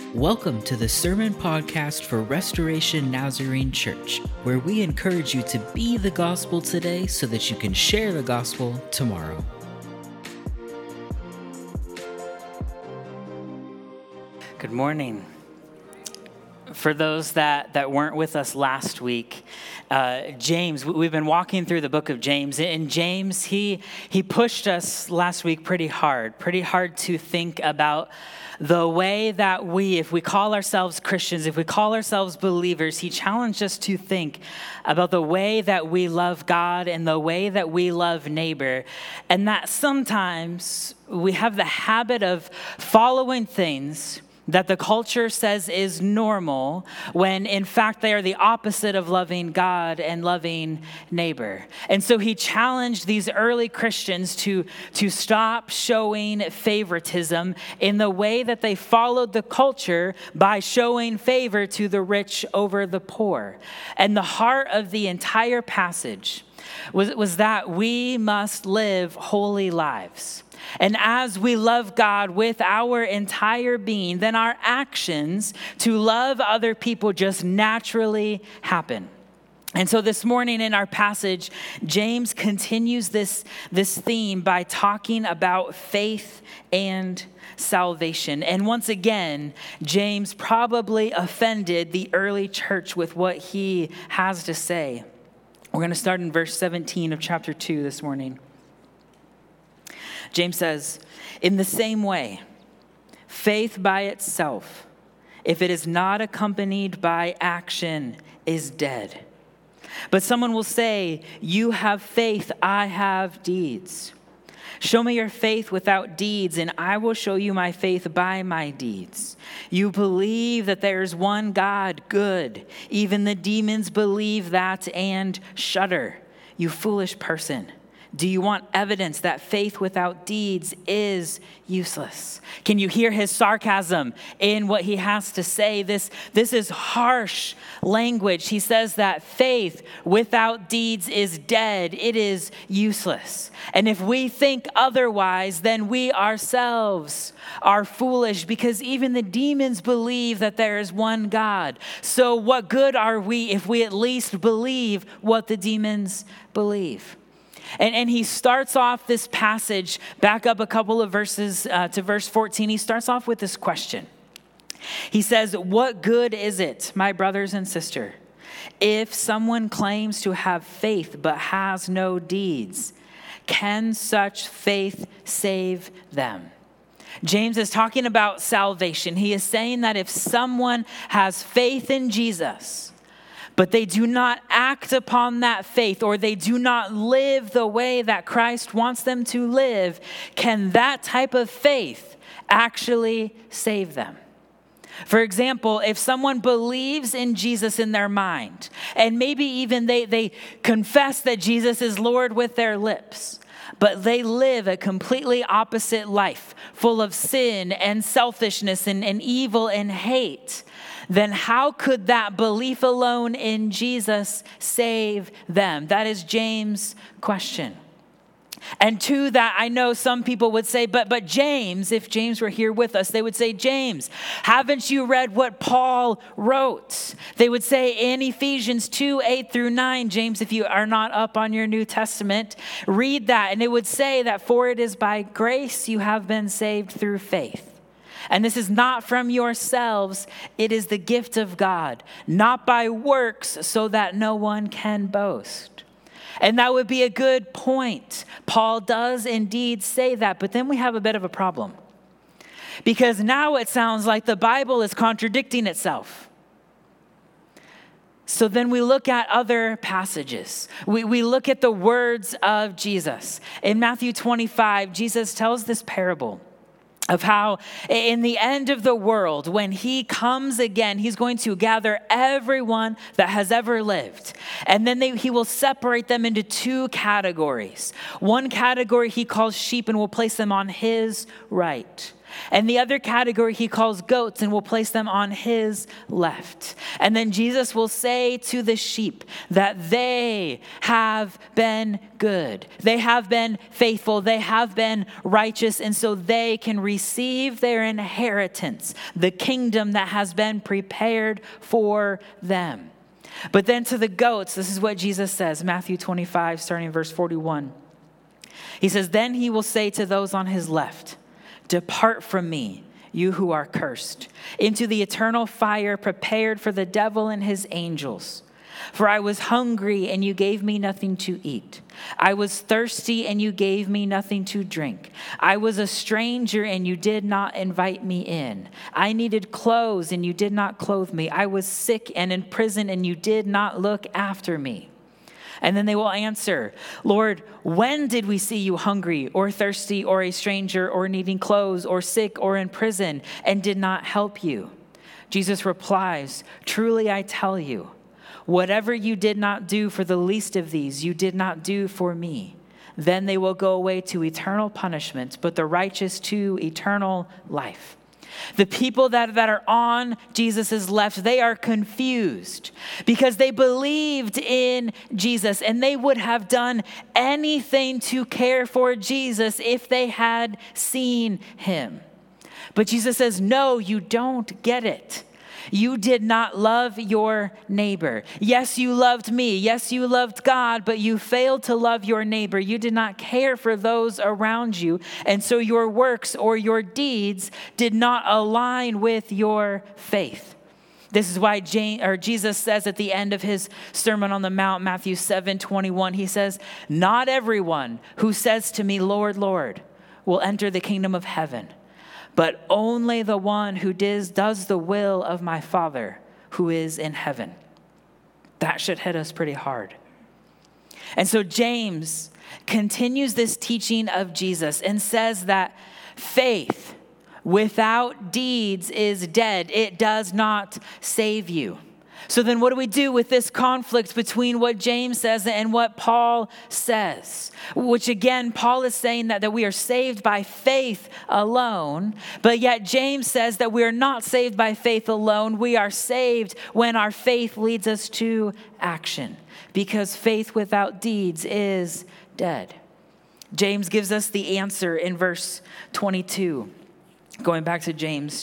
Welcome to the Sermon Podcast for Restoration Nazarene Church, where we encourage you to be the gospel today so that you can share the gospel tomorrow. Good morning. For those that weren't with us last week, James, we've been walking through the book of James, and James, he pushed us last week pretty hard to think about the way that if we call ourselves Christians, if we call ourselves believers, he challenged us to think about the way that we love God and the way that we love neighbor, and that sometimes we have the habit of following things that the culture says is normal, when in fact they are the opposite of loving God and loving neighbor. And so he challenged these early Christians to stop showing favoritism in the way that they followed the culture by showing favor to the rich over the poor. And the heart of the entire passage was that we must live holy lives. And as we love God with our entire being, then our actions to love other people just naturally happen. And so this morning in our passage, James continues this theme by talking about faith and salvation. And once again, James probably offended the early church with what he has to say. We're going to start in verse 17 of chapter 2 this morning. James says, "In the same way, faith by itself, if it is not accompanied by action, is dead. But someone will say, 'You have faith, I have deeds.' Show me your faith without deeds, and I will show you my faith by my deeds. You believe that there is one God, good. Even the demons believe that and shudder. You foolish person. Do you want evidence that faith without deeds is useless?" Can you hear his sarcasm in what he has to say? This is harsh language. He says that faith without deeds is dead. It is useless. And if we think otherwise, then we ourselves are foolish, because even the demons believe that there is one God. So what good are we if we at least believe what the demons believe? And he starts off this passage, back up a couple of verses to verse 14. He starts off with this question. He says, "What good is it, my brothers and sisters, if someone claims to have faith but has no deeds? Can such faith save them?" James is talking about salvation. He is saying that if someone has faith in Jesus, but they do not act upon that faith, or they do not live the way that Christ wants them to live, can that type of faith actually save them? For example, if someone believes in Jesus in their mind, and maybe even they confess that Jesus is Lord with their lips, but they live a completely opposite life, full of sin and selfishness and evil and hate, then how could that belief alone in Jesus save them? That is James' question. And to that, I know some people would say, but James, if James were here with us, they would say, "James, haven't you read what Paul wrote?" They would say in Ephesians 2, 8 through 9, James, if you are not up on your New Testament, read that. And it would say that, "For it is by grace you have been saved through faith. And this is not from yourselves, it is the gift of God, not by works, so that no one can boast." And that would be a good point. Paul does indeed say that, but then we have a bit of a problem. Because now it sounds like the Bible is contradicting itself. So then we look at other passages. We look at the words of Jesus. In Matthew 25, Jesus tells this parable of how in the end of the world, when he comes again, he's going to gather everyone that has ever lived. And then he will separate them into two categories. One category he calls sheep and will place them on his right. And the other category he calls goats and will place them on his left. And then Jesus will say to the sheep that they have been good. They have been faithful. They have been righteous. And so they can receive their inheritance, the kingdom that has been prepared for them. But then to the goats, this is what Jesus says, Matthew 25, starting in verse 41. He says, then he will say to those on his left, depart from me, you who are cursed, into the eternal fire prepared for the devil and his angels. For I was hungry, and you gave me nothing to eat. I was thirsty, and you gave me nothing to drink. I was a stranger, and you did not invite me in. I needed clothes, and you did not clothe me. I was sick and in prison, and you did not look after me. And then they will answer, Lord, when did we see you hungry or thirsty or a stranger or needing clothes or sick or in prison and did not help you? Jesus replies, truly I tell you, whatever you did not do for the least of these, you did not do for me. Then they will go away to eternal punishment, but the righteous to eternal life. The people that are on Jesus' left, they are confused because they believed in Jesus and they would have done anything to care for Jesus if they had seen him. But Jesus says, no, you don't get it. You did not love your neighbor. Yes, you loved me. Yes, you loved God, but you failed to love your neighbor. You did not care for those around you. And so your works or your deeds did not align with your faith. This is why Jesus says at the end of his Sermon on the Mount, Matthew 7:21, he says, not everyone who says to me, Lord, Lord, will enter the kingdom of heaven, but only the one who does the will of my Father who is in heaven. That should hit us pretty hard. And so James continues this teaching of Jesus and says that faith without deeds is dead. It does not save you. So then what do we do with this conflict between what James says and what Paul says? Which again, Paul is saying that we are saved by faith alone, but yet James says that we are not saved by faith alone. We are saved when our faith leads us to action, because faith without deeds is dead. James gives us the answer in verse 22. Going back to James,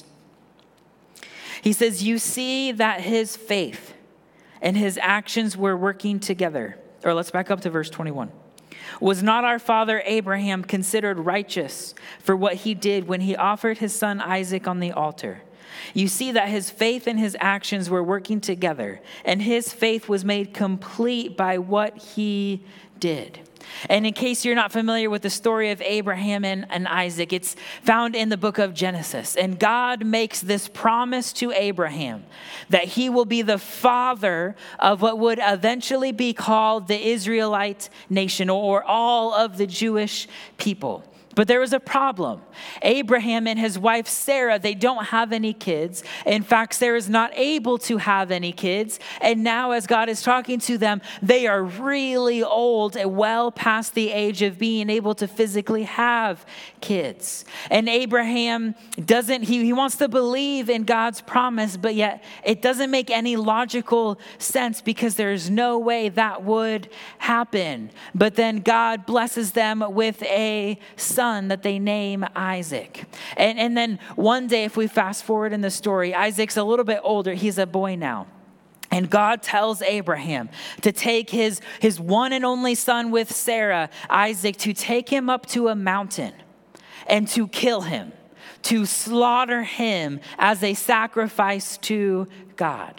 he says, you see that his faith and his actions were working together. Or let's back up to verse 21. Was not our father Abraham considered righteous for what he did when he offered his son Isaac on the altar? You see that his faith and his actions were working together, and his faith was made complete by what he did. And in case you're not familiar with the story of Abraham and Isaac, it's found in the book of Genesis. And God makes this promise to Abraham that he will be the father of what would eventually be called the Israelite nation, or all of the Jewish people. But there was a problem. Abraham and his wife Sarah, they don't have any kids. In fact, Sarah's not able to have any kids. And now as God is talking to them, they are really old and well past the age of being able to physically have kids. And Abraham he wants to believe in God's promise, but yet it doesn't make any logical sense because there's no way that would happen. But then God blesses them with a son that they name Isaac. And then one day, if we fast forward in the story, Isaac's a little bit older. He's a boy now. And God tells Abraham to take his one and only son with Sarah, Isaac, to take him up to a mountain and to kill him, to slaughter him as a sacrifice to God.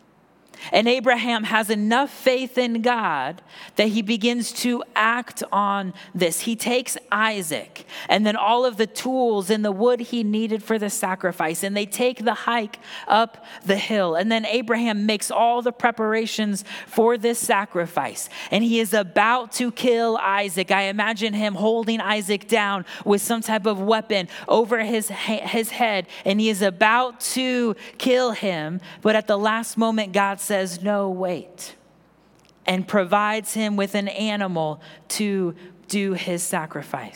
And Abraham has enough faith in God that he begins to act on this. He takes Isaac and then all of the tools and the wood he needed for the sacrifice, and they take the hike up the hill. And then Abraham makes all the preparations for this sacrifice, and he is about to kill Isaac. I imagine him holding Isaac down with some type of weapon over his head, and he is about to kill him. But at the last moment, God says, no, wait, and provides him with an animal to do his sacrifice.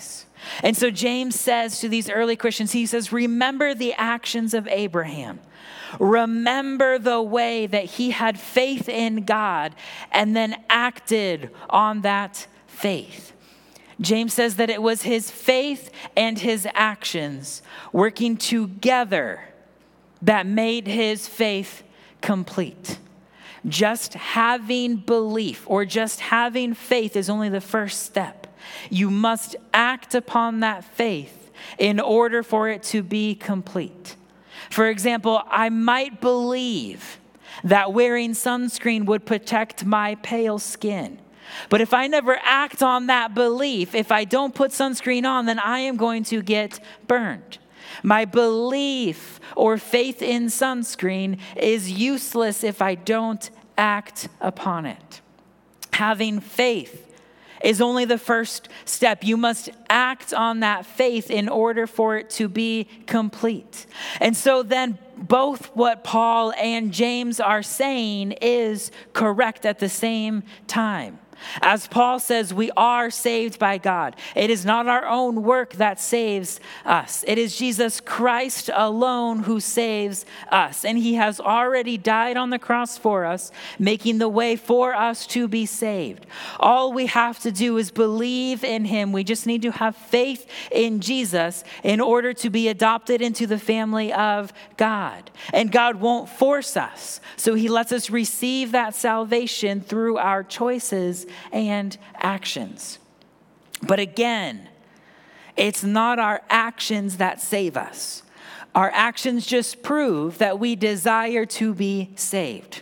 And so James says to these early Christians, he says, remember the actions of Abraham. Remember the way that he had faith in God and then acted on that faith. James says that it was his faith and his actions working together that made his faith complete. Just having belief or just having faith is only the first step. You must act upon that faith in order for it to be complete. For example, I might believe that wearing sunscreen would protect my pale skin. But if I never act on that belief, if I don't put sunscreen on, then I am going to get burned. My belief or faith in sunscreen is useless if I don't act upon it. Having faith is only the first step. You must act on that faith in order for it to be complete. And so then both what Paul and James are saying is correct at the same time. As Paul says, we are saved by God. It is not our own work that saves us. It is Jesus Christ alone who saves us. And he has already died on the cross for us, making the way for us to be saved. All we have to do is believe in him. We just need to have faith in Jesus in order to be adopted into the family of God. And God won't force us. So he lets us receive that salvation through our choices and actions. But again, it's not our actions that save us. Our actions just prove that we desire to be saved.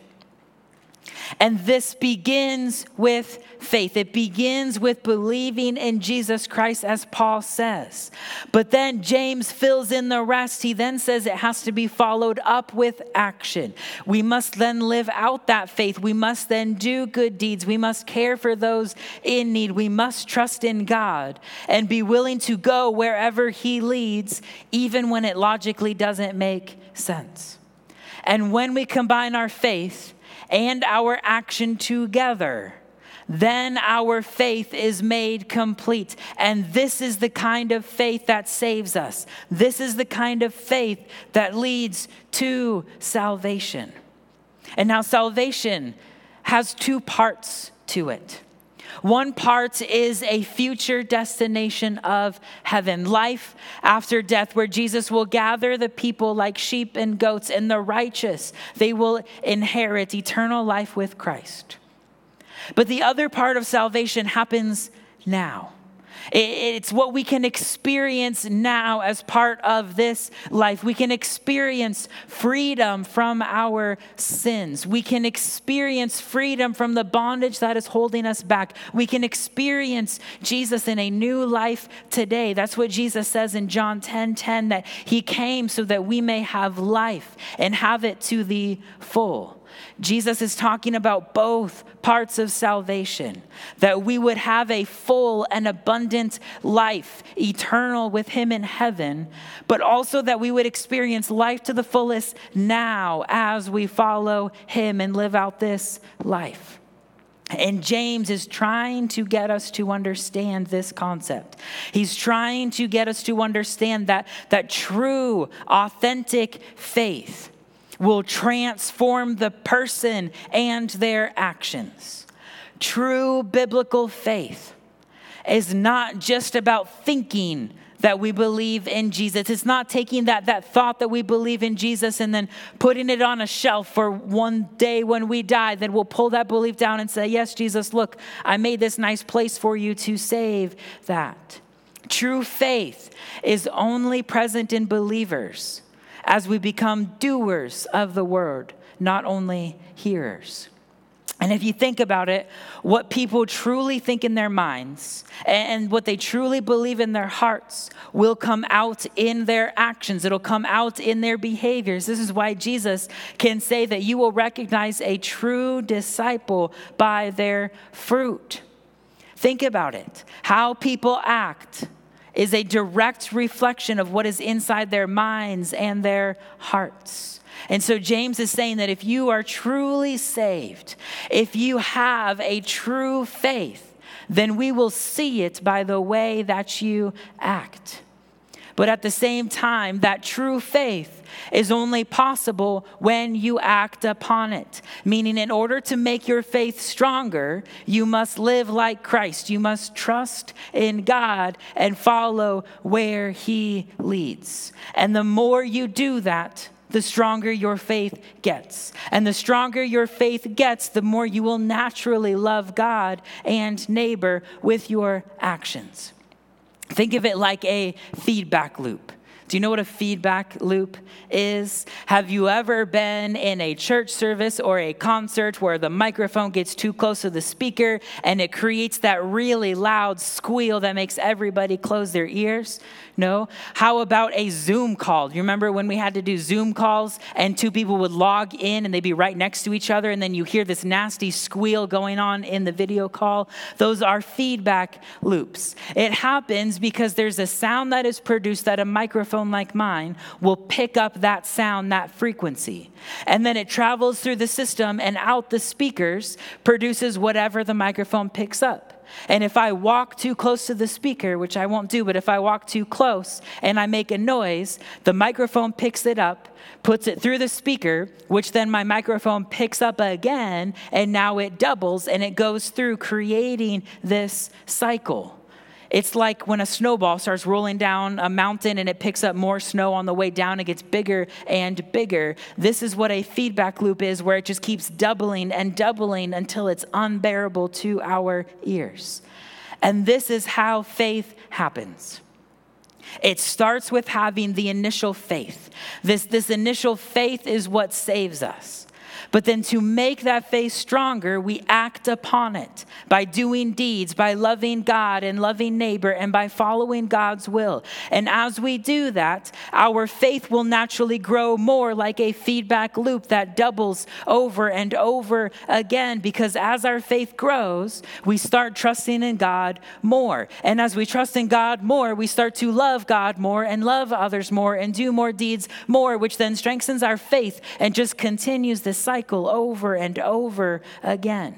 And this begins with faith. It begins with believing in Jesus Christ, as Paul says. But then James fills in the rest. He then says it has to be followed up with action. We must then live out that faith. We must then do good deeds. We must care for those in need. We must trust in God and be willing to go wherever he leads, even when it logically doesn't make sense. And when we combine our faith and our action together, then our faith is made complete. And this is the kind of faith that saves us. This is the kind of faith that leads to salvation. And now salvation has two parts to it. One part is a future destination of heaven, life after death, where Jesus will gather the people like sheep and goats, and the righteous, they will inherit eternal life with Christ. But the other part of salvation happens now. It's what we can experience now as part of this life. We can experience freedom from our sins. We can experience freedom from the bondage that is holding us back. We can experience Jesus in a new life today. That's what Jesus says in John 10:10, that he came so that we may have life and have it to the full. Jesus is talking about both parts of salvation, that we would have a full and abundant life, eternal with him in heaven, but also that we would experience life to the fullest now as we follow him and live out this life. And James is trying to get us to understand this concept. He's trying to get us to understand that true, authentic faith will transform the person and their actions. True biblical faith is not just about thinking that we believe in Jesus. It's not taking that thought that we believe in Jesus and then putting it on a shelf for one day when we die. Then we'll pull that belief down and say, yes, Jesus, look, I made this nice place for you to save that. True faith is only present in believers as we become doers of the word, not only hearers. And if you think about it, what people truly think in their minds and what they truly believe in their hearts will come out in their actions. It'll come out in their behaviors. This is why Jesus can say that you will recognize a true disciple by their fruit. Think about it. How people act is a direct reflection of what is inside their minds and their hearts. And so James is saying that if you are truly saved, if you have a true faith, then we will see it by the way that you act. But at the same time, that true faith is only possible when you act upon it. Meaning, in order to make your faith stronger, you must live like Christ. You must trust in God and follow where He leads. And the more you do that, the stronger your faith gets. And the stronger your faith gets, the more you will naturally love God and neighbor with your actions. Think of it like a feedback loop. Do you know what a feedback loop is? Have you ever been in a church service or a concert where the microphone gets too close to the speaker and it creates that really loud squeal that makes everybody close their ears? No? How about a Zoom call? You remember when we had to do Zoom calls and two people would log in and they'd be right next to each other and then you hear this nasty squeal going on in the video call? Those are feedback loops. It happens because there's a sound that is produced that a microphone like mine will pick up that sound, that frequency. And then it travels through the system and out the speakers, produces whatever the microphone picks up. And if I walk too close to the speaker, which I won't do, but if I walk too close and I make a noise, the microphone picks it up, puts it through the speaker, which then my microphone picks up again, and now it doubles and it goes through creating this cycle. It's like when a snowball starts rolling down a mountain and it picks up more snow on the way down, it gets bigger and bigger. This is what a feedback loop is, where it just keeps doubling and doubling until it's unbearable to our ears. And this is how faith happens. It starts with having the initial faith. This initial faith is what saves us. But then to make that faith stronger, we act upon it by doing deeds, by loving God and loving neighbor, and by following God's will. And as we do that, our faith will naturally grow more like a feedback loop that doubles over and over again, because as our faith grows, we start trusting in God more. And as we trust in God more, we start to love God more and love others more and do more deeds more, which then strengthens our faith and just continues this cycle over and over again.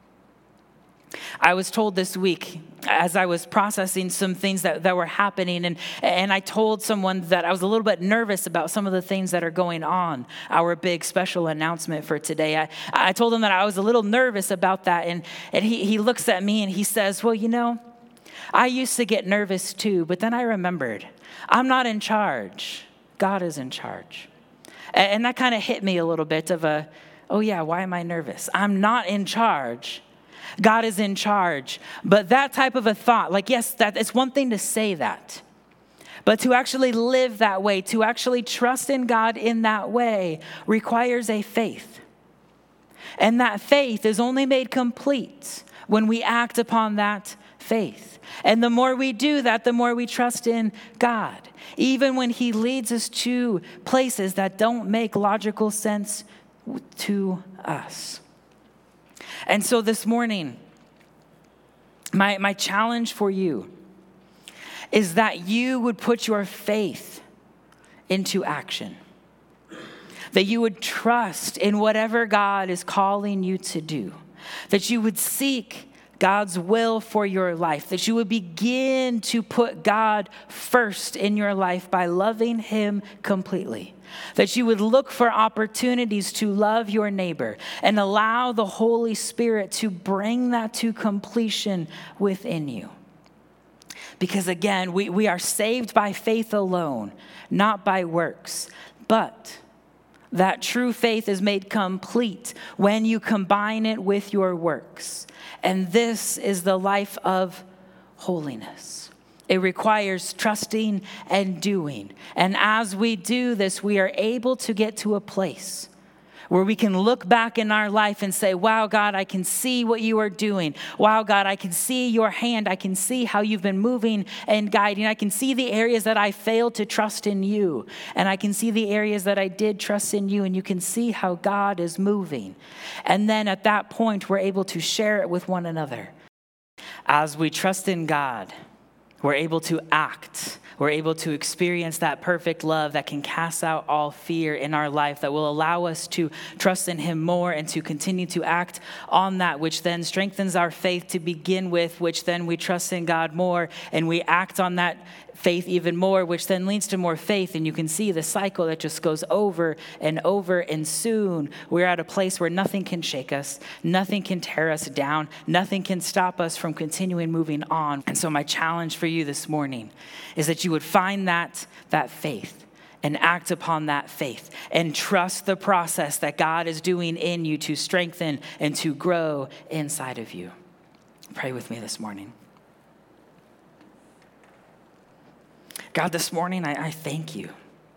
I was told this week, as I was processing some things that were happening, and I told someone that I was a little bit nervous about some of the things that are going on, our big special announcement for today. I told him that I was a little nervous about that, and he looks at me and he says, well, you know, I used to get nervous too, but then I remembered, I'm not in charge. God is in charge. And that kind of hit me a little bit of a, oh yeah, why am I nervous? I'm not in charge. God is in charge. But that type of a thought, like, yes, that it's one thing to say that, but to actually live that way, to actually trust in God in that way, requires a faith. And that faith is only made complete when we act upon that faith. And the more we do that, the more we trust in God, even when He leads us to places that don't make logical sense to us. And so this morning, my challenge for you is that you would put your faith into action. That you would trust in whatever God is calling you to do. That you would seek God's will for your life, that you would begin to put God first in your life by loving Him completely, that you would look for opportunities to love your neighbor and allow the Holy Spirit to bring that to completion within you. Because again, we are saved by faith alone, not by works, but that true faith is made complete when you combine it with your works. And this is the life of holiness. It requires trusting and doing. And as we do this, we are able to get to a place where we can look back in our life and say, wow, God, I can see what you are doing. Wow, God, I can see your hand. I can see how you've been moving and guiding. I can see the areas that I failed to trust in you. And I can see the areas that I did trust in you. And you can see how God is moving. And then at that point, we're able to share it with one another. As we trust in God, we're able to act we're able to experience that perfect love that can cast out all fear in our life, that will allow us to trust in him more and to continue to act on that, which then strengthens our faith to begin with, which then we trust in God more and we act on that faith even more, which then leads to more faith. And you can see the cycle that just goes over and over. And soon we're at a place where nothing can shake us, nothing can tear us down, nothing can stop us from continuing moving on. And so my challenge for you this morning is that you would find that faith and act upon that faith and trust the process that God is doing in you to strengthen and to grow inside of you. Pray with me this morning. God, this morning, I thank you.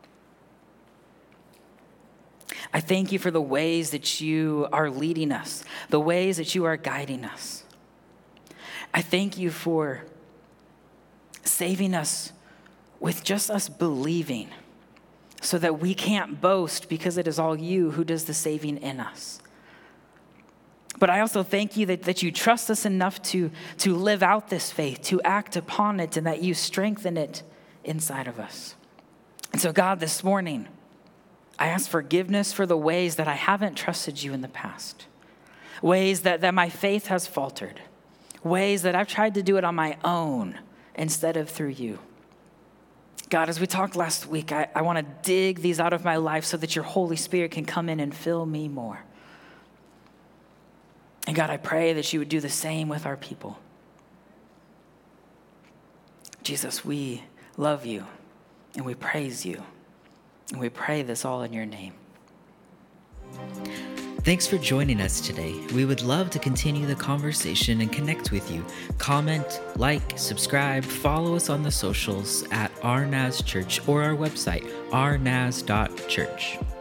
I thank you for the ways that you are leading us, the ways that you are guiding us. I thank you for saving us with just us believing so that we can't boast because it is all you who does the saving in us. But I also thank you that you trust us enough to live out this faith, to act upon it, and that you strengthen it inside of us. And so God, this morning, I ask forgiveness for the ways that I haven't trusted you in the past, ways that my faith has faltered, ways that I've tried to do it on my own instead of through you. God, as we talked last week, I want to dig these out of my life so that your Holy Spirit can come in and fill me more. And God, I pray that you would do the same with our people. Jesus, we love you, and we praise you, and we pray this all in your name. Thanks for joining us today. We would love to continue the conversation and connect with you. Comment, like, subscribe, follow us on the socials at RNAS Church or our website, rnas.church.